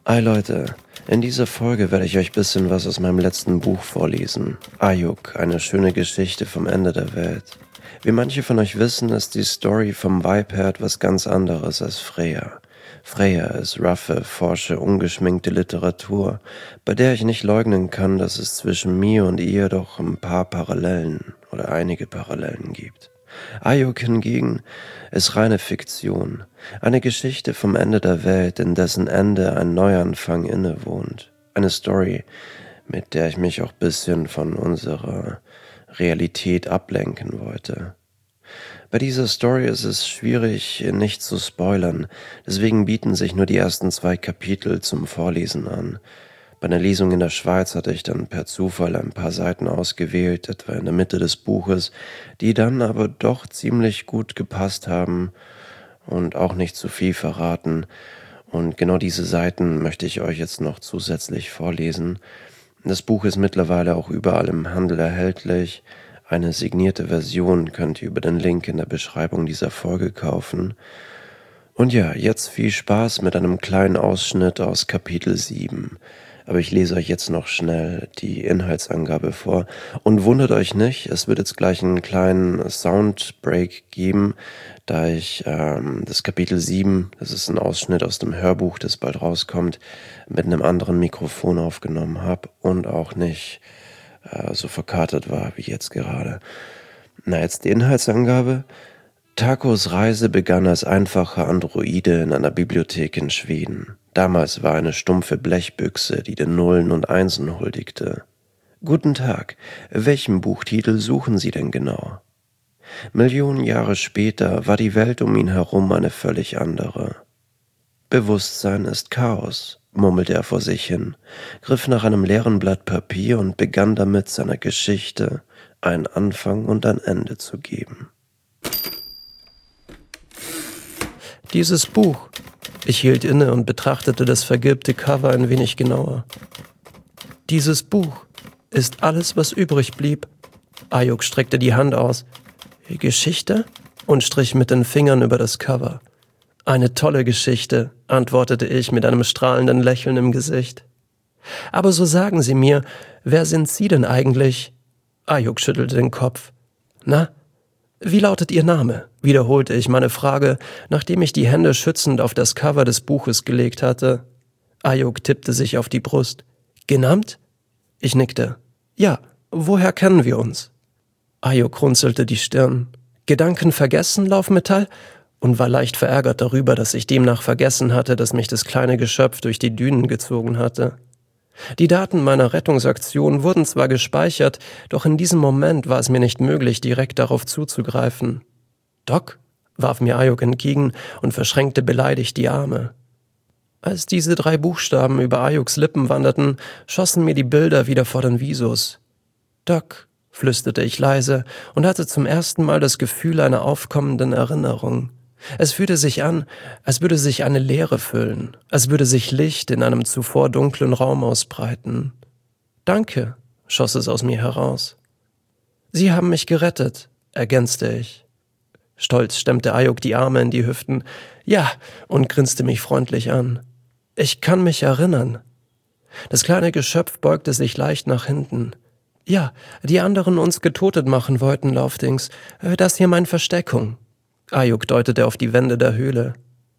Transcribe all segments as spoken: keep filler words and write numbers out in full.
Hi Leute, in dieser Folge werde ich euch ein bisschen was aus meinem letzten Buch vorlesen. Ayuk, eine schöne Geschichte vom Ende der Welt. Wie manche von euch wissen, ist die Story vom Vibe her etwas ganz anderes als Freya. Freya ist roughe, forsche, ungeschminkte Literatur, bei der ich nicht leugnen kann, dass es zwischen mir und ihr doch ein paar Parallelen oder einige Parallelen gibt. Ayuk hingegen ist reine Fiktion, eine Geschichte vom Ende der Welt, in dessen Ende ein Neuanfang innewohnt. Eine Story, mit der ich mich auch ein bisschen von unserer Realität ablenken wollte. Bei dieser Story ist es schwierig, nicht zu spoilern, deswegen bieten sich nur die ersten zwei Kapitel zum Vorlesen an. Bei einer Lesung in der Schweiz hatte ich dann per Zufall ein paar Seiten ausgewählt, etwa in der Mitte des Buches, die dann aber doch ziemlich gut gepasst haben und auch nicht zu viel verraten. Und genau diese Seiten möchte ich euch jetzt noch zusätzlich vorlesen. Das Buch ist mittlerweile auch überall im Handel erhältlich. Eine signierte Version könnt ihr über den Link in der Beschreibung dieser Folge kaufen. Und ja, jetzt viel Spaß mit einem kleinen Ausschnitt aus Kapitel sieben. Aber ich lese euch jetzt noch schnell die Inhaltsangabe vor. Und wundert euch nicht, es wird jetzt gleich einen kleinen Soundbreak geben, da ich ähm, das Kapitel sieben, das ist ein Ausschnitt aus dem Hörbuch, das bald rauskommt, mit einem anderen Mikrofon aufgenommen habe und auch nicht äh, so verkatert war wie jetzt gerade. Na, jetzt die Inhaltsangabe. Takos Reise begann als einfacher Androide in einer Bibliothek in Schweden. Damals war eine stumpfe Blechbüchse, die den Nullen und Einsen huldigte. »Guten Tag, welchen Buchtitel suchen Sie denn genau?« Millionen Jahre später war die Welt um ihn herum eine völlig andere. »Bewusstsein ist Chaos«, murmelte er vor sich hin, griff nach einem leeren Blatt Papier und begann damit, seiner Geschichte einen Anfang und ein Ende zu geben. Dieses Buch. Ich hielt inne und betrachtete das vergilbte Cover ein wenig genauer. Dieses Buch ist alles, was übrig blieb. Ayuk streckte die Hand aus. Geschichte? Und strich mit den Fingern über das Cover. Eine tolle Geschichte, antwortete ich mit einem strahlenden Lächeln im Gesicht. Aber so sagen Sie mir, wer sind Sie denn eigentlich? Ayuk schüttelte den Kopf. Na? »Wie lautet Ihr Name?« wiederholte ich meine Frage, nachdem ich die Hände schützend auf das Cover des Buches gelegt hatte. Ayuk tippte sich auf die Brust. »Genannt?« Ich nickte. »Ja, woher kennen wir uns?« Ayuk runzelte die Stirn. »Gedanken vergessen, Laufmetall?« und war leicht verärgert darüber, dass ich demnach vergessen hatte, dass mich das kleine Geschöpf durch die Dünen gezogen hatte. Die Daten meiner Rettungsaktion wurden zwar gespeichert, doch in diesem Moment war es mir nicht möglich, direkt darauf zuzugreifen. »Doc?« warf mir Ayuk entgegen und verschränkte beleidigt die Arme. Als diese drei Buchstaben über Ayuks Lippen wanderten, schossen mir die Bilder wieder vor den Visus. »Doc«, flüsterte ich leise und hatte zum ersten Mal das Gefühl einer aufkommenden Erinnerung. Es fühlte sich an, als würde sich eine Leere füllen, als würde sich Licht in einem zuvor dunklen Raum ausbreiten. »Danke«, schoss es aus mir heraus. »Sie haben mich gerettet«, ergänzte ich. Stolz stemmte Ayuk die Arme in die Hüften. »Ja«, und grinste mich freundlich an. »Ich kann mich erinnern.« Das kleine Geschöpf beugte sich leicht nach hinten. »Ja, die anderen uns getötet machen wollten, Laufdings. Das hier mein Versteckung.« Ayuk deutete auf die Wände der Höhle.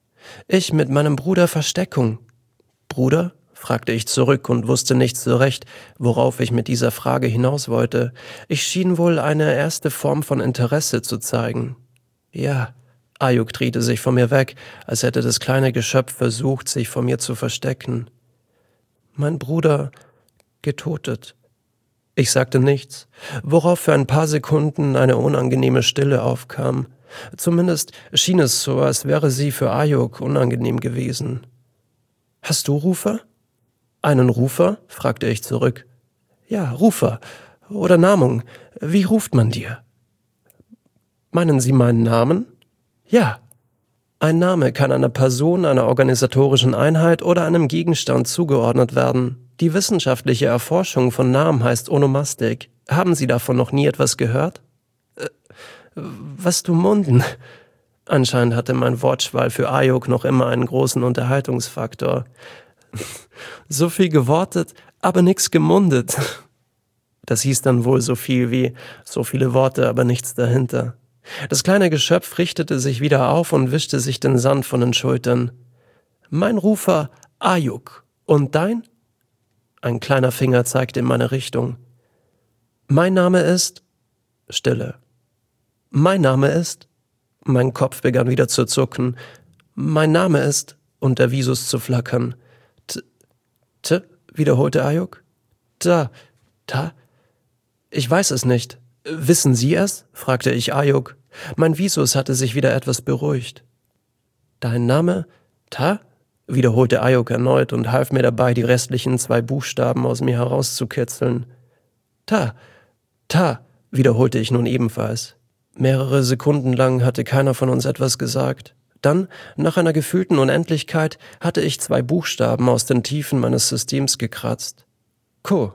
»Ich mit meinem Bruder Versteckung.« »Bruder?« fragte ich zurück und wusste nicht so recht, worauf ich mit dieser Frage hinaus wollte. Ich schien wohl eine erste Form von Interesse zu zeigen. »Ja«, Ayuk drehte sich von mir weg, als hätte das kleine Geschöpf versucht, sich vor mir zu verstecken. »Mein Bruder getötet.« Ich sagte nichts, worauf für ein paar Sekunden eine unangenehme Stille aufkam. Zumindest schien es so, als wäre sie für Ayuk unangenehm gewesen. »Hast du Rufer?« »Einen Rufer?« fragte ich zurück. »Ja, Rufer. Oder Namung. Wie ruft man dir?« »Meinen Sie meinen Namen?« »Ja.« Ein Name kann einer Person, einer organisatorischen Einheit oder einem Gegenstand zugeordnet werden. Die wissenschaftliche Erforschung von Namen heißt Onomastik. Haben Sie davon noch nie etwas gehört?« Äh, »Was du munden?« Anscheinend hatte mein Wortschwall für Ayuk noch immer einen großen Unterhaltungsfaktor. So viel gewortet, aber nix gemundet. Das hieß dann wohl so viel wie so viele Worte, aber nichts dahinter. Das kleine Geschöpf richtete sich wieder auf und wischte sich den Sand von den Schultern. Mein Rufer Ayuk. Und dein? Ein kleiner Finger zeigte in meine Richtung. Mein Name ist... Stille. Mein Name ist... Mein Kopf begann wieder zu zucken. Mein Name ist... Und der Visus zu flackern. T... T... wiederholte Ayuk. Da... Da... Ich weiß es nicht. Wissen Sie es? Fragte ich Ayuk. Mein Visus hatte sich wieder etwas beruhigt. Dein Name? Ta? Wiederholte Ayuk erneut und half mir dabei, die restlichen zwei Buchstaben aus mir herauszukitzeln. Ta, ta, wiederholte ich nun ebenfalls. Mehrere Sekunden lang hatte keiner von uns etwas gesagt. Dann, nach einer gefühlten Unendlichkeit, hatte ich zwei Buchstaben aus den Tiefen meines Systems gekratzt. Ko.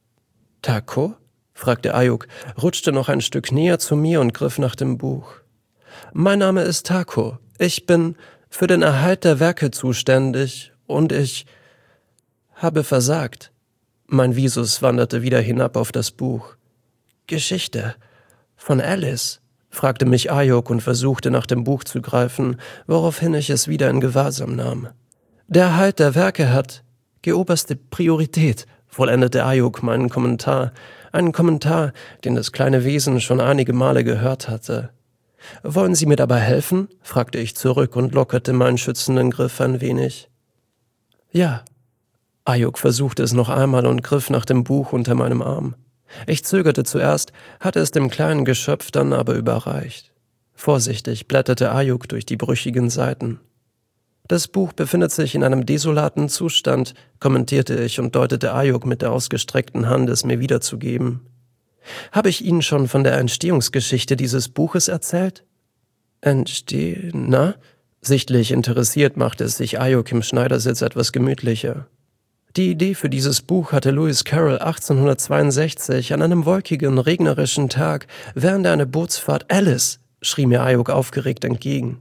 Tako? Fragte Ayuk, rutschte noch ein Stück näher zu mir und griff nach dem Buch. Mein Name ist Tako. Ich bin für den Erhalt der Werke zuständig und ich habe versagt. Mein Visus wanderte wieder hinab auf das Buch. Geschichte von Alice, fragte mich Ayuk und versuchte nach dem Buch zu greifen, woraufhin ich es wieder in Gewahrsam nahm. Der Erhalt der Werke hat geoberste Priorität, vollendete Ayuk meinen Kommentar, einen Kommentar, den das kleine Wesen schon einige Male gehört hatte. »Wollen Sie mir dabei helfen?« fragte ich zurück und lockerte meinen schützenden Griff ein wenig. »Ja.« Ayuk versuchte es noch einmal und griff nach dem Buch unter meinem Arm. Ich zögerte zuerst, hatte es dem kleinen Geschöpf dann aber überreicht. Vorsichtig blätterte Ayuk durch die brüchigen Seiten. »Das Buch befindet sich in einem desolaten Zustand«, kommentierte ich und deutete Ayuk mit der ausgestreckten Hand, es mir wiederzugeben. »Habe ich Ihnen schon von der Entstehungsgeschichte dieses Buches erzählt?« »Entsteh... na?« Sichtlich interessiert machte es sich Ayuk im Schneidersitz etwas gemütlicher. Die Idee für dieses Buch hatte Lewis Carroll achtzehnhundertzweiundsechzig an einem wolkigen, regnerischen Tag während einer Bootsfahrt Alice, schrie mir Ayuk aufgeregt entgegen.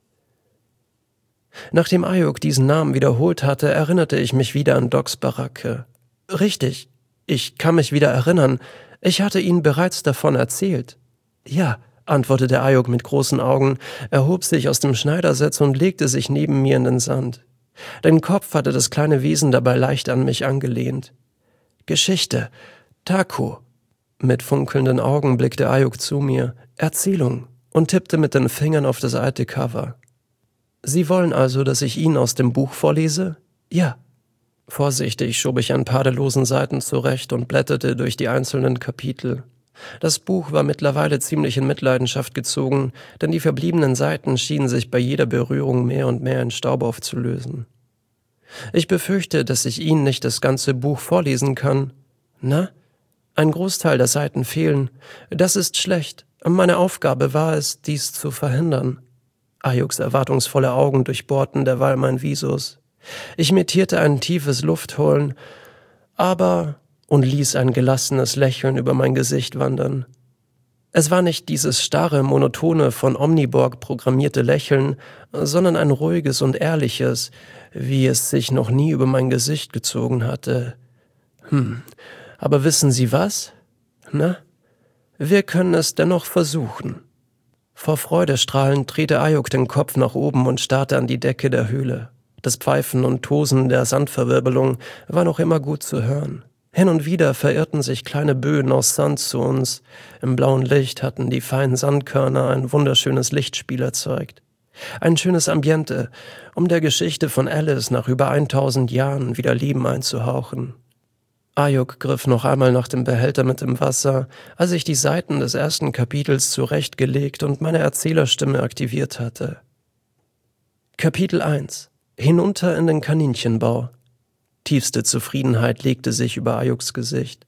Nachdem Ayuk diesen Namen wiederholt hatte, erinnerte ich mich wieder an Docs Baracke. Richtig, ich kann mich wieder erinnern. Ich hatte Ihnen bereits davon erzählt. Ja, antwortete Ayuk mit großen Augen, erhob sich aus dem Schneidersitz und legte sich neben mir in den Sand. Den Kopf hatte das kleine Wesen dabei leicht an mich angelehnt. Geschichte, Tako. Mit funkelnden Augen blickte Ayuk zu mir, Erzählung, und tippte mit den Fingern auf das alte Cover. »Sie wollen also, dass ich Ihnen aus dem Buch vorlese?« »Ja.« Vorsichtig schob ich ein paar der losen Seiten zurecht und blätterte durch die einzelnen Kapitel. Das Buch war mittlerweile ziemlich in Mitleidenschaft gezogen, denn die verbliebenen Seiten schienen sich bei jeder Berührung mehr und mehr in Staub aufzulösen. »Ich befürchte, dass ich Ihnen nicht das ganze Buch vorlesen kann.« »Na? Ein Großteil der Seiten fehlen. Das ist schlecht. Meine Aufgabe war es, dies zu verhindern.« Ayuks erwartungsvolle Augen durchbohrten derweil mein Visus. Ich imitierte ein tiefes Luftholen, aber... und ließ ein gelassenes Lächeln über mein Gesicht wandern. Es war nicht dieses starre, monotone, von Omniborg programmierte Lächeln, sondern ein ruhiges und ehrliches, wie es sich noch nie über mein Gesicht gezogen hatte. Hm, aber wissen Sie was? Na, wir können es dennoch versuchen. Vor Freude strahlend drehte Ayuk den Kopf nach oben und starrte an die Decke der Höhle. Das Pfeifen und Tosen der Sandverwirbelung war noch immer gut zu hören. Hin und wieder verirrten sich kleine Böen aus Sand zu uns. Im blauen Licht hatten die feinen Sandkörner ein wunderschönes Lichtspiel erzeugt. Ein schönes Ambiente, um der Geschichte von Alice nach über eintausend Jahren wieder Leben einzuhauchen. Ayuk griff noch einmal nach dem Behälter mit dem Wasser, als ich die Seiten des ersten Kapitels zurechtgelegt und meine Erzählerstimme aktiviert hatte. Kapitel eins. Hinunter in den Kaninchenbau. Tiefste Zufriedenheit legte sich über Ayuks Gesicht.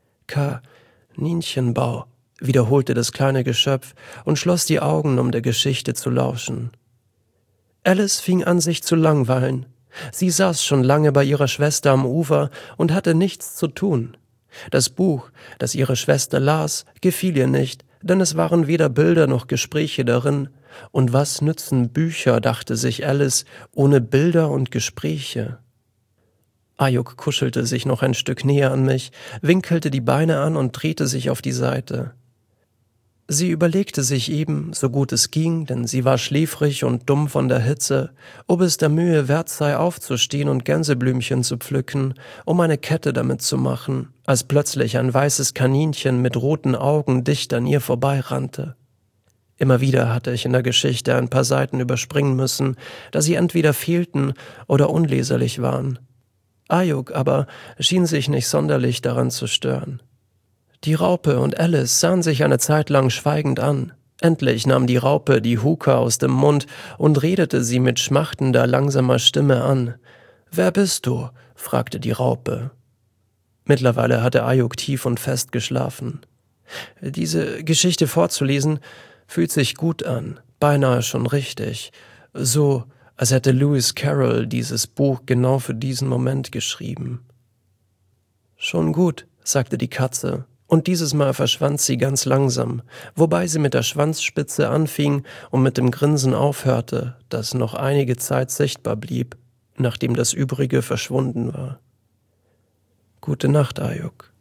Kaninchenbau, wiederholte das kleine Geschöpf und schloss die Augen, um der Geschichte zu lauschen. Alice fing an, sich zu langweilen. Sie saß schon lange bei ihrer Schwester am Ufer und hatte nichts zu tun. Das Buch, das ihre Schwester las, gefiel ihr nicht, denn es waren weder Bilder noch Gespräche darin. Und was nützen Bücher, dachte sich Alice, ohne Bilder und Gespräche? Ayuk kuschelte sich noch ein Stück näher an mich, winkelte die Beine an und drehte sich auf die Seite. Sie überlegte sich eben, so gut es ging, denn sie war schläfrig und dumm von der Hitze, ob es der Mühe wert sei, aufzustehen und Gänseblümchen zu pflücken, um eine Kette damit zu machen, als plötzlich ein weißes Kaninchen mit roten Augen dicht an ihr vorbeirannte. Immer wieder hatte ich in der Geschichte ein paar Seiten überspringen müssen, da sie entweder fehlten oder unleserlich waren. Ayuk aber schien sich nicht sonderlich daran zu stören. Die Raupe und Alice sahen sich eine Zeit lang schweigend an. Endlich nahm die Raupe die Hookah aus dem Mund und redete sie mit schmachtender, langsamer Stimme an. »Wer bist du?« fragte die Raupe. Mittlerweile hatte Ayuk tief und fest geschlafen. Diese Geschichte vorzulesen, fühlt sich gut an, beinahe schon richtig. So, als hätte Lewis Carroll dieses Buch genau für diesen Moment geschrieben. »Schon gut«, sagte die Katze. Und dieses Mal verschwand sie ganz langsam, wobei sie mit der Schwanzspitze anfing und mit dem Grinsen aufhörte, das noch einige Zeit sichtbar blieb, nachdem das Übrige verschwunden war. »Gute Nacht, Ayuk.«